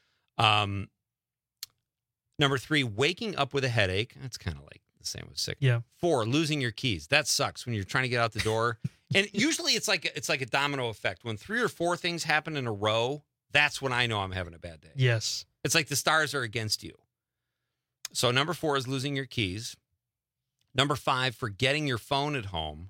Number 3, waking up with a headache. That's kind of like the same with sick. Yeah. 4, losing your keys. That sucks when you're trying to get out the door. And usually it's like a domino effect. When 3 or 4 things happen in a row, that's when I know I'm having a bad day. Yes. It's like the stars are against you. So number 4 is losing your keys. Number 5, forgetting your phone at home.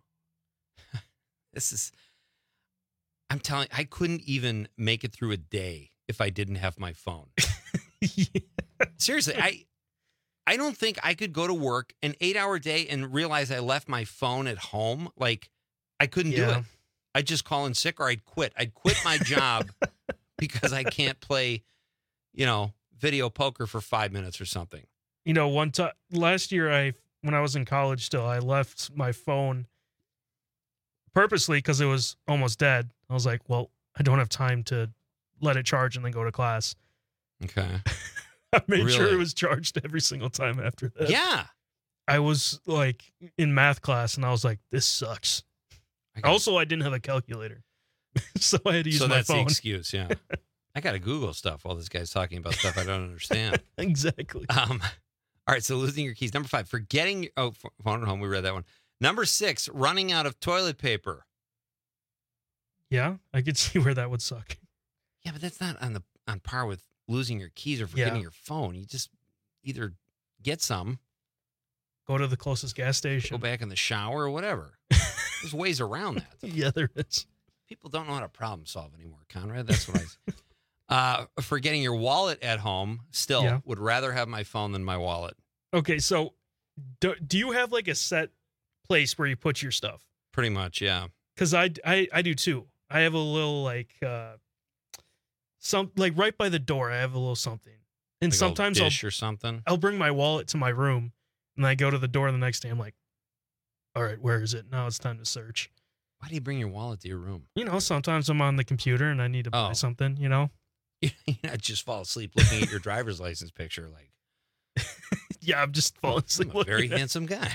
I'm telling you, I couldn't even make it through a day if I didn't have my phone. Seriously, I don't think I could go to work an 8-hour day and realize I left my phone at home. Like, I couldn't do it. I'd just call in sick, or I'd quit. I'd quit my job because I can't play, video poker for 5 minutes or something. One time last year, when I was in college still, I left my phone purposely because it was almost dead. I was like, well, I don't have time to let it charge and then go to class. Okay. I made sure it was charged every single time after that. Yeah. I was like in math class and I was like, this sucks. Also, I didn't have a calculator. So I had to use my phone. So that's the excuse, yeah. I got to Google stuff while this guy's talking about stuff I don't understand. Exactly. All right, so losing your keys. Number 5, forgetting phone at home. We read that one. Number 6, running out of toilet paper. Yeah, I could see where that would suck. Yeah, but that's not on par with losing your keys or forgetting your phone. You just either get some, go to the closest gas station, go back in the shower, or whatever. There's ways around that. Yeah, there is. People don't know how to problem solve anymore, Conrad. That's what forgetting your wallet at home. Still, would rather have my phone than my wallet. Okay, so do you have like a set place where you put your stuff? Pretty much, yeah. Because I do too. I have a little right by the door. I have a little something, and like sometimes dish or something. I'll bring my wallet to my room, and I go to the door the next day. I'm like, all right, where is it? Now it's time to search. Why do you bring your wallet to your room? Sometimes I'm on the computer and I need to buy something. You not just fall asleep looking at your driver's license picture, like. Yeah, I'm just falling asleep. I'm a very handsome guy.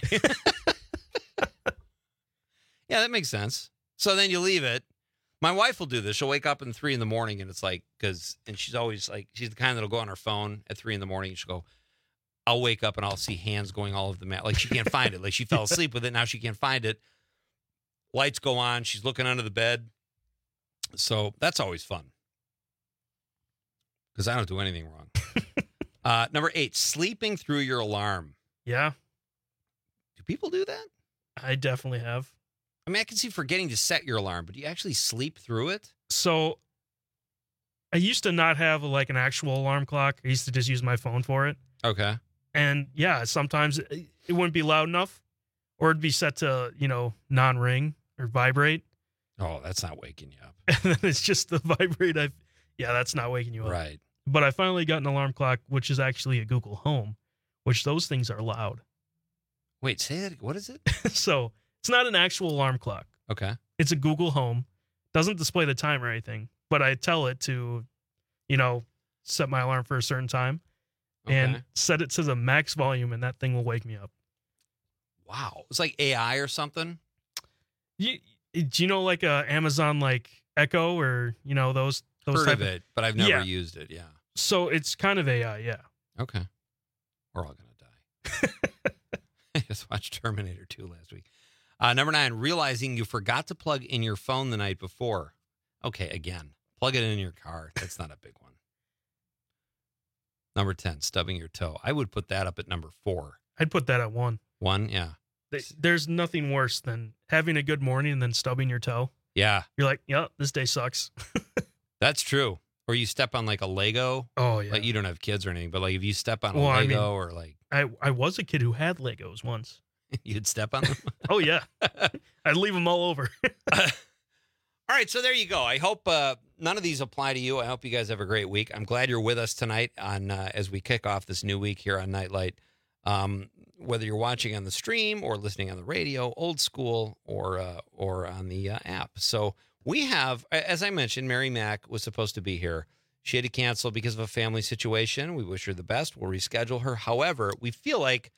Yeah, that makes sense. So then you leave it. My wife will do this. She'll wake up at 3 a.m. and it's like, and she's always like, she's the kind that'll go on her phone at 3 a.m. and she'll go, I'll wake up and I'll see hands going all over the mat. Like she can't find it. Like she fell asleep with it. Now she can't find it. Lights go on. She's looking under the bed. So that's always fun. Because I don't do anything wrong. Number 8, sleeping through your alarm. Yeah. Do people do that? I definitely have. I mean, I can see forgetting to set your alarm, but do you actually sleep through it? So I used to not have like an actual alarm clock. I used to just use my phone for it. Okay. And yeah, sometimes it wouldn't be loud enough, or it'd be set to, non-ring or vibrate. Oh, that's not waking you up. And then it's just the vibrate. That's not waking you up. Right. But I finally got an alarm clock, which is actually a Google Home, which those things are loud. Wait, say that. What is it? So it's not an actual alarm clock. Okay. It's a Google Home. Doesn't display the time or anything, but I tell it to, set my alarm for a certain time and set it to the max volume, and that thing will wake me up. Wow. It's like AI or something? Do you know like Amazon like Echo or, those Heard type of it, but I've never used it. Yeah. So it's kind of AI, yeah. Okay. We're all going to die. I just watched Terminator 2 last week. Number 9, realizing you forgot to plug in your phone the night before. Okay, again, plug it in your car. That's not a big one. Number 10, stubbing your toe. I would put that up at number 4. I'd put that at 1. 1, yeah. There's nothing worse than having a good morning and then stubbing your toe. Yeah. You're like, this day sucks. That's true. Or you step on like a Lego. Oh, yeah. Like you don't have kids or anything, but like if you step on a Lego or like. I was a kid who had Legos once. You'd step on them? Oh, yeah. I'd leave them all over. All right, so there you go. I hope none of these apply to you. I hope you guys have a great week. I'm glad you're with us tonight on as we kick off this new week here on Nightlight. Whether you're watching on the stream or listening on the radio, old school, or on the app. So we have, as I mentioned, Mary Mack was supposed to be here. She had to cancel because of a family situation. We wish her the best. We'll reschedule her. However, we feel like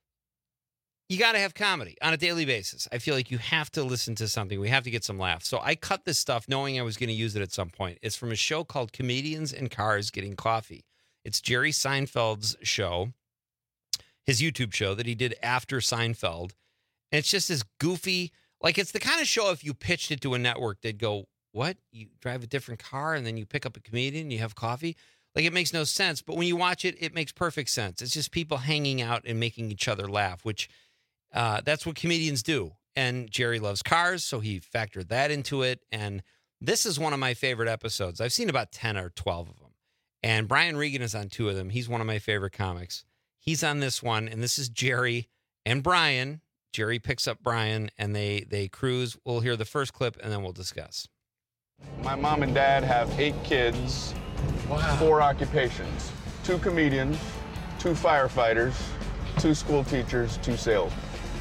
you got to have comedy on a daily basis. I feel like you have to listen to something. We have to get some laughs. So I cut this stuff knowing I was going to use it at some point. It's from a show called Comedians in Cars Getting Coffee. It's Jerry Seinfeld's show, his YouTube show that he did after Seinfeld. And it's just this goofy, like it's the kind of show if you pitched it to a network, they'd go, what? You drive a different car and then you pick up a comedian and you have coffee? Like it makes no sense. But when you watch it, it makes perfect sense. It's just people hanging out and making each other laugh, which that's what comedians do. And Jerry loves cars, so he factored that into it. And this is one of my favorite episodes. I've seen about 10 or 12 of them. And Brian Regan is on 2 of them. He's one of my favorite comics. He's on this one, and this is Jerry and Brian. Jerry picks up Brian, and they cruise. We'll hear the first clip, and then we'll discuss. My mom and dad have 8 kids, 4 occupations, 2 comedians, 2 firefighters, 2 school teachers, 2 salesmen.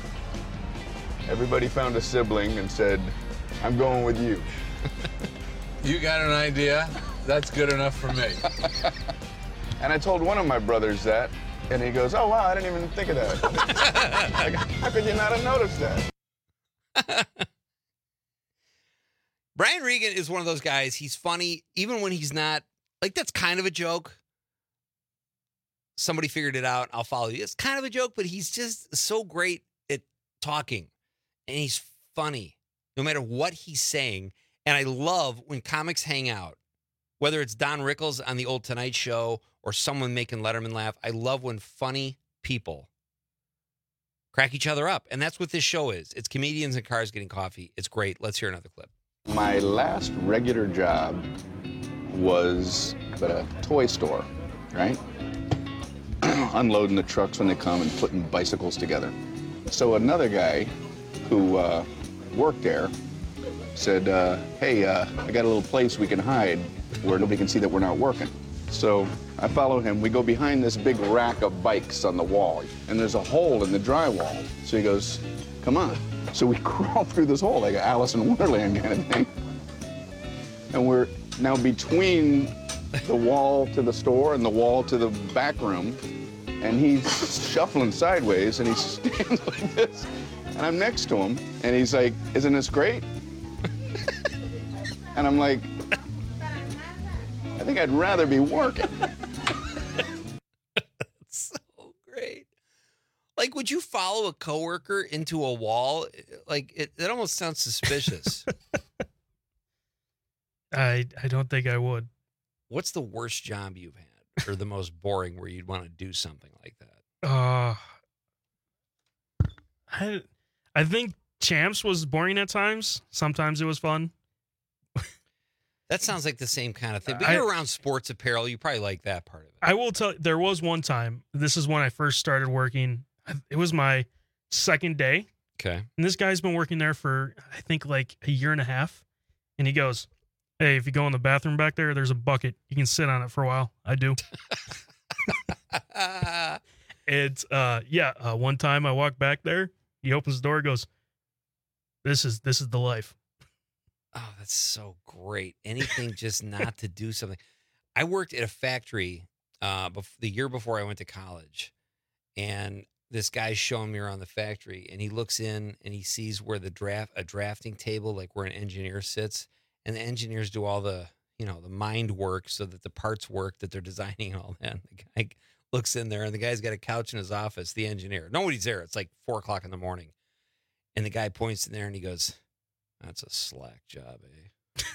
Everybody found a sibling and said, I'm going with you. You got an idea? That's good enough for me. And I told one of my brothers that, and he goes, oh, wow, I didn't even think of that. Like, how could you not have noticed that? Brian Regan is one of those guys. He's funny, even when he's not, like, that's kind of a joke. Somebody figured it out. I'll follow you. It's kind of a joke, but he's just so great at talking. And he's funny, no matter what he's saying. And I love when comics hang out, whether it's Don Rickles on the old Tonight Show or someone making Letterman laugh. I love when funny people crack each other up. And that's what this show is. It's Comedians in Cars Getting Coffee. It's great. Let's hear another clip. My last regular job was at a toy store, right? Unloading the trucks when they come and putting bicycles together. So another guy who worked there said, hey, I got a little place we can hide where nobody can see that we're not working. So I follow him. We go behind this big rack of bikes on the wall, and there's a hole in the drywall. So he goes, come on. So we crawl through this hole like an Alice in Wonderland kind of thing. And we're now between the wall to the store and the wall to the back room. And he's shuffling sideways, and he stands like this. And I'm next to him, and he's like, isn't this great? And I'm like, I think I'd rather be working. So great. Like, would you follow a coworker into a wall? Like, it almost sounds suspicious. I don't think I would. What's the worst job you've had, or the most boring where you'd want to do something like that? I think Champs was boring at times. Sometimes it was fun. That sounds like the same kind of thing. But you're around sports apparel. You probably like that part of it. I will tell. There was one time. This is when I first started working. It was my second day. Okay. And this guy's been working there for, I think, like a year and a half. And he goes, "Hey, if you go in the bathroom back there's a bucket. You can sit on it for a while." I do. It's one time I walk back there. He opens the door, goes, This is the life. Oh, that's so great. Anything just not to do something. I worked at a factory the year before I went to college, and this guy's showing me around the factory, and he looks in and he sees where a drafting table, like where an engineer sits, and the engineers do all the mind work so that the parts work that they're designing and all that. And the guy looks in there, and the guy's got a couch in his office, the engineer. Nobody's there. It's like 4:00 in the morning. And the guy points in there and he goes, "That's a slack job, eh?"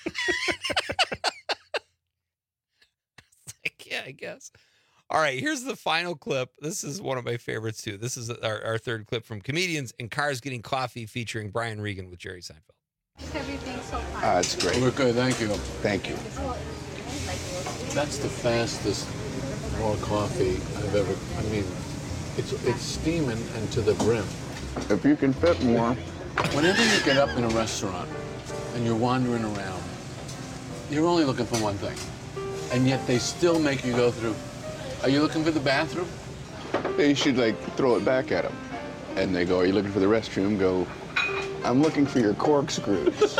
It's like, yeah, I guess. All right, here's the final clip. This is one of my favorites, too. This is our third clip from Comedians in Cars Getting Coffee featuring Brian Regan with Jerry Seinfeld. Everything so far. It's great. We're good, thank you. Thank you. That's the fastest raw coffee I've ever. I mean, it's steaming and to the brim. If you can fit more. Whenever you get up in a restaurant and you're wandering around, you're only looking for one thing, and yet they still make you go through. Are you looking for the bathroom? They should throw it back at them, and they go, "Are you looking for the restroom?" Go, "I'm looking for your corkscrews."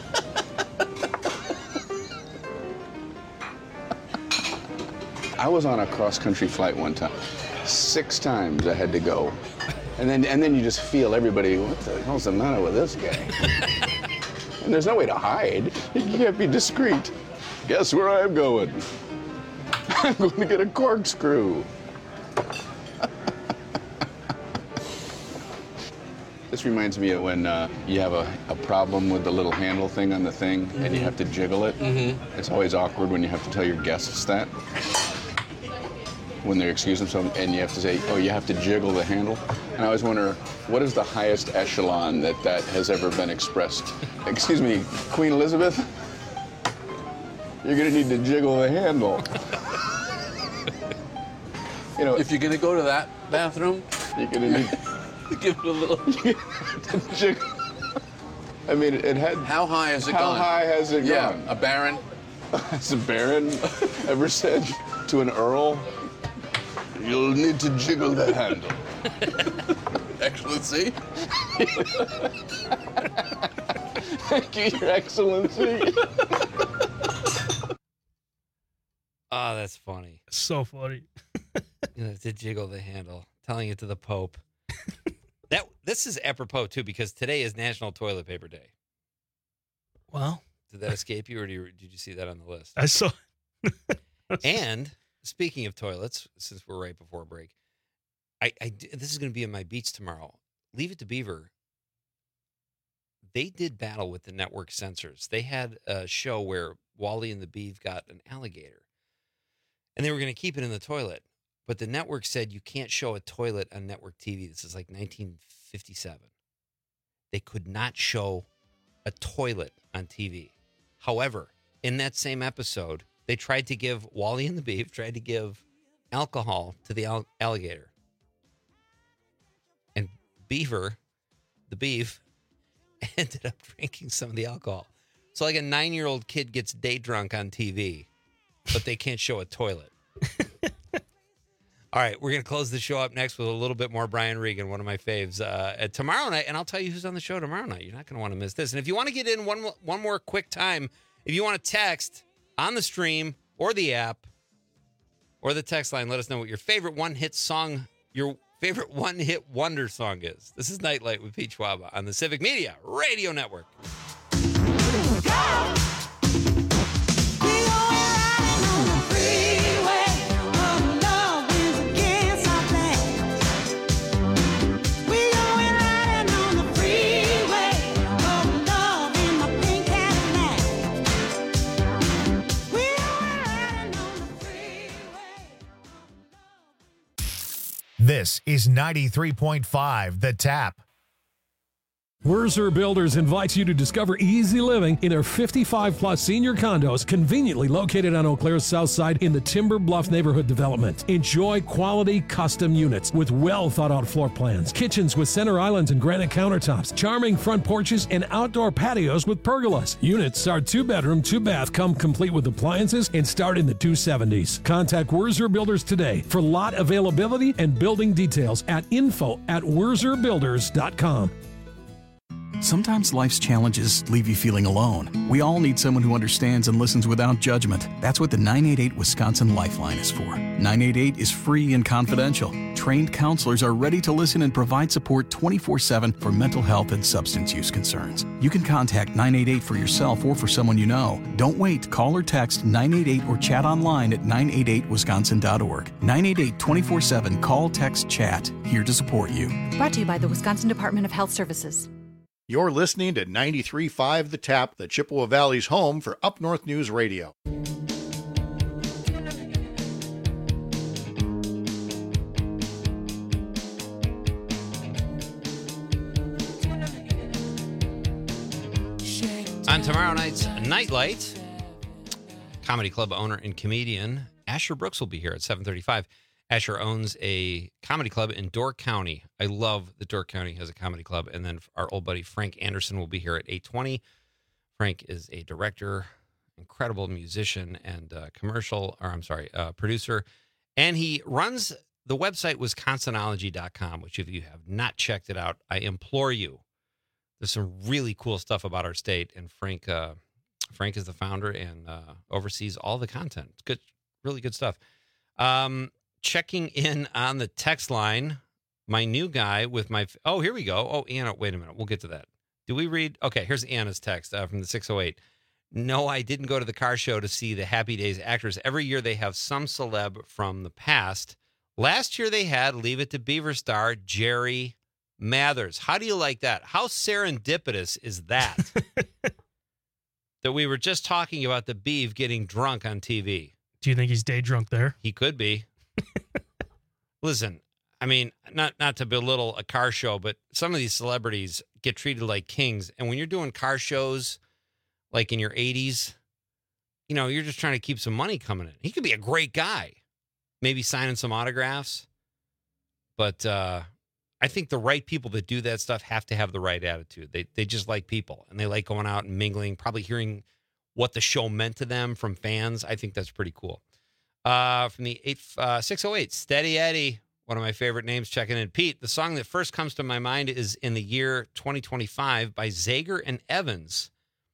I was on a cross-country flight one time. 6 times I had to go. And then you just feel everybody, what the hell's the matter with this guy? And there's no way to hide. You can't be discreet. Guess where I'm going? I'm going to get a corkscrew. This reminds me of when you have a problem with the little handle thing on the thing, and you have to jiggle it. Mm-hmm. It's always awkward when you have to tell your guests that. When they're excusing themselves, and you have to say, "Oh, you have to jiggle the handle." And I always wonder, what is the highest echelon that has ever been expressed? Excuse me, Queen Elizabeth? You're gonna need to jiggle the handle. If you're gonna go to that bathroom, you're gonna need to give it a little jiggle. I mean, it had. How high has it gone? How high has it gone? A baron. Has a baron ever said to an earl, "You'll need to jiggle the handle"? Excellency. Thank you, Your Excellency. Oh, that's funny. So funny. You have to jiggle the handle, telling it to the Pope. This is apropos, too, because today is National Toilet Paper Day. Well. Did that escape you, or did you see that on the list? I saw. And speaking of toilets, since we're right before break, this is going to be in my beats tomorrow. Leave It to Beaver. They did battle with the network censors. They had a show where Wally and the Beav got an alligator, and they were going to keep it in the toilet. But the network said you can't show a toilet on network TV. This is like 1957. They could not show a toilet on TV. However, in that same episode, they tried to give Wally and the Beav tried to give alcohol to the alligator. And Beaver, the Beav, ended up drinking some of the alcohol. So like a 9-year-old kid gets day drunk on TV, but they can't show a toilet. All right, we're going to close the show up next with a little bit more Brian Regan, one of my faves, tomorrow night. And I'll tell you who's on the show tomorrow night. You're not going to want to miss this. And if you want to get in one more quick time, if you want to text on the stream or the app or the text line, let us know what your favorite one-hit song, your favorite one-hit wonder song is. This is Nightlight with Pete Schwaba on the Civic Media Radio Network. Go! This is 93.5 The Tap. Wurzer Builders invites you to discover easy living in their 55-plus senior condos conveniently located on Eau Claire's south side in the Timber Bluff neighborhood development. Enjoy quality custom units with well-thought-out floor plans, kitchens with center islands and granite countertops, charming front porches, and outdoor patios with pergolas. Units are 2-bedroom, 2-bath, come complete with appliances and start in the 270s. Contact Wurzer Builders today for lot availability and building details at info@wurzerbuilders.com. Sometimes life's challenges leave you feeling alone. We all need someone who understands and listens without judgment. That's what the 988 Wisconsin Lifeline is for. 988 is free and confidential. Trained counselors are ready to listen and provide support 24/7 for mental health and substance use concerns. You can contact 988 for yourself or for someone you know. Don't wait. Call or text 988 or chat online at 988wisconsin.org. 988 24/7. Call, text, chat. Here to support you. Brought to you by the Wisconsin Department of Health Services. You're listening to 93.5 The Tap, the Chippewa Valley's home for Up North News Radio. On tomorrow night's Nightlight, comedy club owner and comedian Asher Brooks will be here at 7:35. Asher owns a comedy club in Door County. I love that Door County has a comedy club. And then our old buddy Frank Anderson will be here at 8:20. Frank is a director, incredible musician, and producer. And he runs the website wisconsinology.com, which if you have not checked it out, I implore you. There's some really cool stuff about our state. And Frank is the founder and oversees all the content. It's good, really good stuff. Checking in on the text line, my new guy with my... Oh, here we go. Oh, Anna, wait a minute. We'll get to that. Do we read? Okay, here's Anna's text from the 608. No, I didn't go to the car show to see the Happy Days actors. Every year they have some celeb from the past. Last year they had Leave It to Beaver star Jerry Mathers. How do you like that? How serendipitous is that? That we were just talking about the Beav getting drunk on TV. Do you think he's day drunk there? He could be. Listen, I mean, not to belittle a car show, but some of these celebrities get treated like kings. And when you're doing car shows, like in your 80s, you know, you're just trying to keep some money coming in. He could be a great guy, maybe signing some autographs. But I think the right people that do that stuff have to have the right attitude. They just like people, and they like going out and mingling, probably hearing what the show meant to them from fans. I think that's pretty cool. From the 608, Steady Eddie, one of my favorite names, checking in. Pete, the song that first comes to my mind is In the Year 2025 by Zager and Evans.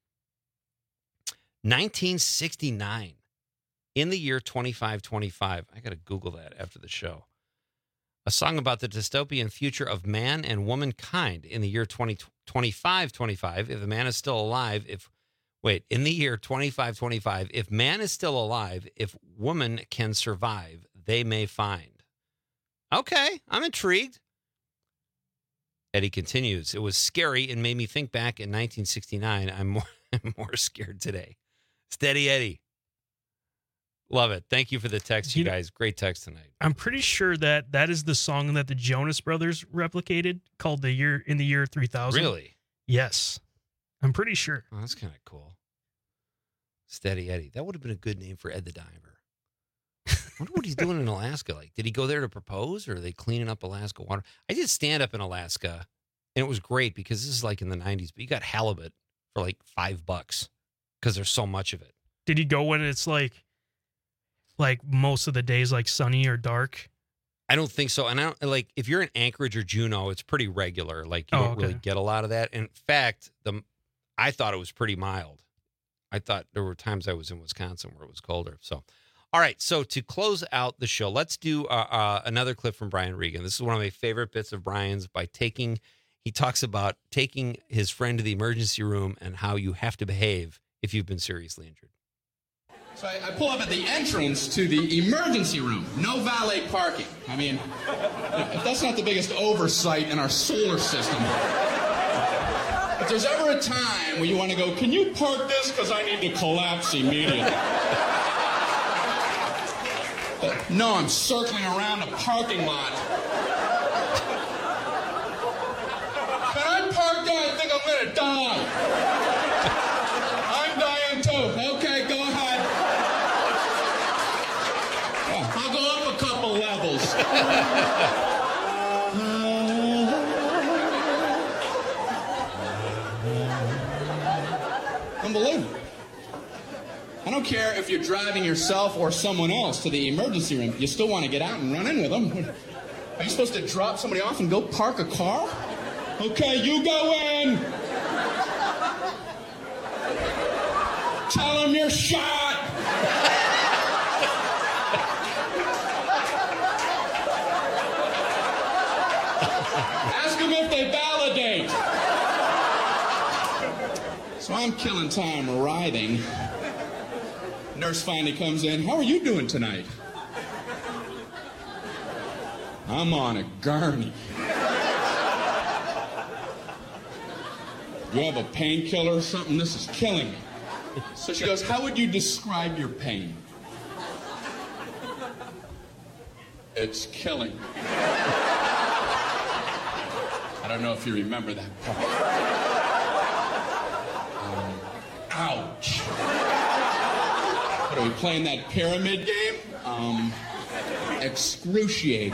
1969. In the Year 2525. I got to Google that after the show. A song about the dystopian future of man and womankind in the year 2025. If a man is still alive, in the year 2525, if man is still alive, if woman can survive, they may find. Okay, I'm intrigued. Eddie continues, it was scary and made me think back in 1969. I'm more scared today. Steady Eddie. Love it. Thank you for the text, you guys. Great text tonight. I'm pretty sure that is the song that the Jonas Brothers replicated, called In the Year 3000. Really? Yes. I'm pretty sure. Oh, that's kind of cool. Steady Eddie. That would have been a good name for Ed the Diver. I wonder what he's doing in Alaska. Like, did he go there to propose, or are they cleaning up Alaska water? I did stand up in Alaska, and it was great because this is like in the 90s, but you got halibut for like $5 because there's so much of it. Did he go when it's like most of the days like sunny or dark? I don't think so. And I don't like, if you're in Anchorage or Juneau, it's pretty regular. Like you don't really get a lot of that. In fact, I thought it was pretty mild. I thought there were times I was in Wisconsin where it was colder. So, all right. So to close out the show, let's do another clip from Brian Regan. This is one of my favorite bits of Brian's he talks about taking his friend to the emergency room and how you have to behave if you've been seriously injured. So I pull up at the entrance to the emergency room. No valet parking. I mean, if that's not the biggest oversight in our solar system. If there's ever a time where you want to go, can you park this because I need to collapse immediately? No, I'm circling around a parking lot. Can I park there? I think gonna die. I'm dying too. Okay, go ahead. I'll go up a couple levels. Unbelievable. I don't care if you're driving yourself or someone else to the emergency room. You still want to get out and run in with them. Are you supposed to drop somebody off and go park a car? Okay, you go in. Tell them you're shot. Ask them if they validate. So I'm killing time writhing. Nurse finally comes in. How are you doing tonight? I'm on a gurney. You have a painkiller or something? This is killing me. So she goes, how would you describe your pain? It's killing me. I don't know if you remember that part. Ouch. What, are we playing that pyramid game? Excruciating.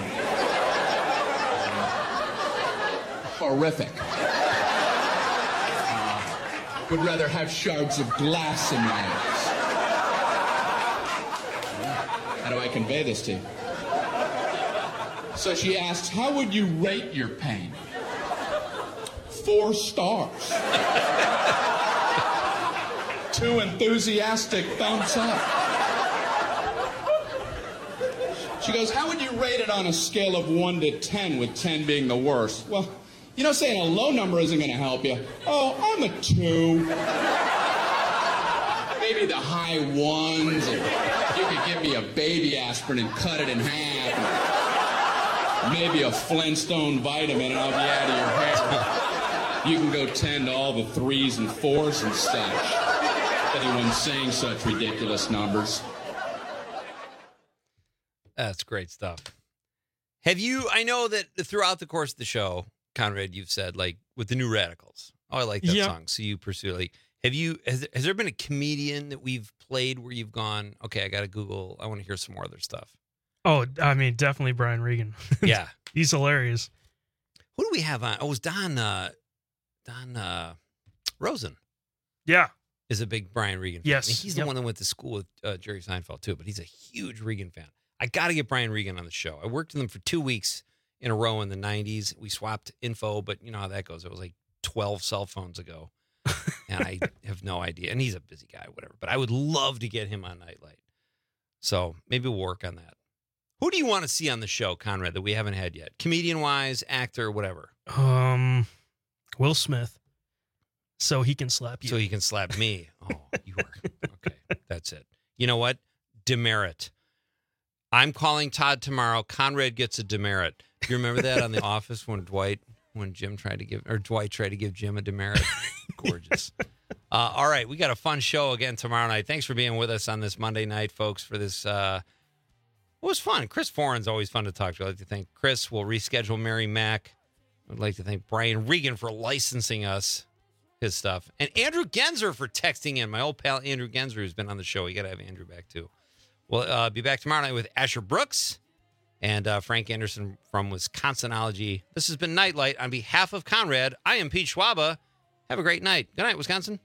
Horrific. Would rather have shards of glass in my eyes. How do I convey this to you? So she asks, how would you rate your pain? 4 stars. 2 enthusiastic thumbs up. She goes, how would you rate it on a scale of 1 to 10, with 10 being the worst? Well, you know, saying a low number isn't going to help you. Oh, I'm a 2. Maybe the high 1s. If you could give me a baby aspirin and cut it in half. Maybe a Flintstone vitamin and I'll be out of your hair. You can go 10 to all the 3s and 4s and such. Anyone's saying such ridiculous numbers. That's great stuff. Have you, I know that throughout the course of the show, Conrad, you've said, like, with the New Radicals. Oh, I like that song. So you pursue, like, has there been a comedian that we've played where you've gone, okay, I got to Google, I want to hear some more other stuff? Oh, I mean, definitely Brian Regan. Yeah. He's hilarious. Who do we have on? Oh, it was Don Rosen. Yeah. Is a big Brian Regan fan. Yes. And he's the one that went to school with Jerry Seinfeld, too, but he's a huge Regan fan. I got to get Brian Regan on the show. I worked with him for 2 weeks in a row in the 90s. We swapped info, but you know how that goes. It was like 12 cell phones ago, and I have no idea. And he's a busy guy, whatever. But I would love to get him on Nightlight. So maybe we'll work on that. Who do you want to see on the show, Conrad, that we haven't had yet? Comedian-wise, actor, whatever. Will Smith. So he can slap you. So he can slap me. Oh, you are. Okay, that's it. You know what? Demerit. I'm calling Todd tomorrow. Conrad gets a demerit. Do you remember that on The Office when Dwight tried to give Jim a demerit? Gorgeous. All right, we got a fun show again tomorrow night. Thanks for being with us on this Monday night, folks, for this. It was fun. Chris Foran's always fun to talk to. I'd like to thank Chris. We'll reschedule Mary Mack. I'd like to thank Brian Regan for licensing us his stuff. And Andrew Genzer for texting in. My old pal Andrew Genzer, who's been on the show. You got to have Andrew back, too. We'll be back tomorrow night with Asher Brooks and Frank Anderson from Wisconsinology. This has been Nightlight. On behalf of Conrad, I am Pete Schwaba. Have a great night. Good night, Wisconsin.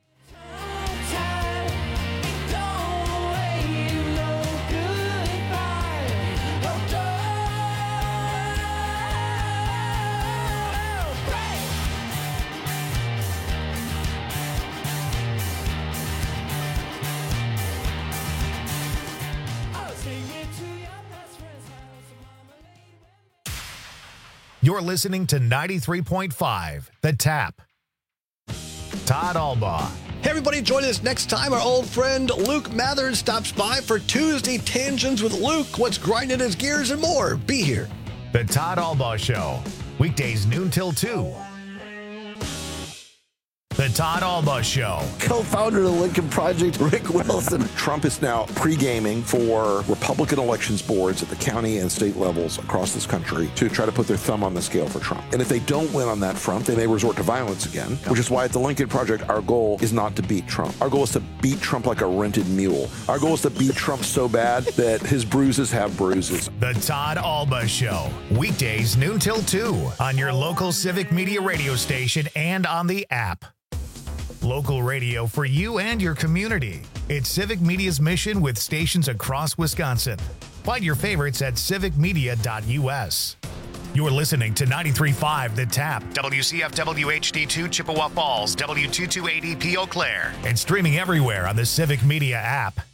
You're listening to 93.5, The Tap. Todd Albaugh. Hey, everybody, join us next time. Our old friend Luke Mathers stops by for Tuesday Tangents with Luke. What's grinding his gears and more. Be here. The Todd Albaugh Show. Weekdays noon till 2. The The Todd Alba Show. Co-founder of the Lincoln Project, Rick Wilson. Trump is now pre-gaming for Republican elections boards at the county and state levels across this country to try to put their thumb on the scale for Trump. And if they don't win on that front, they may resort to violence again, which is why at the Lincoln Project, our goal is not to beat Trump. Our goal is to beat Trump like a rented mule. Our goal is to beat Trump so bad that his bruises have bruises. The Todd Alba Show. Weekdays noon till 2 on your local Civic Media radio station and on the app. Local radio for you and your community. It's Civic Media's mission with stations across Wisconsin. Find your favorites at civicmedia.us. You're listening to 93.5 The Tap, WCFW HD2 Chippewa Falls, W228EP Eau Claire, and streaming everywhere on the Civic Media app.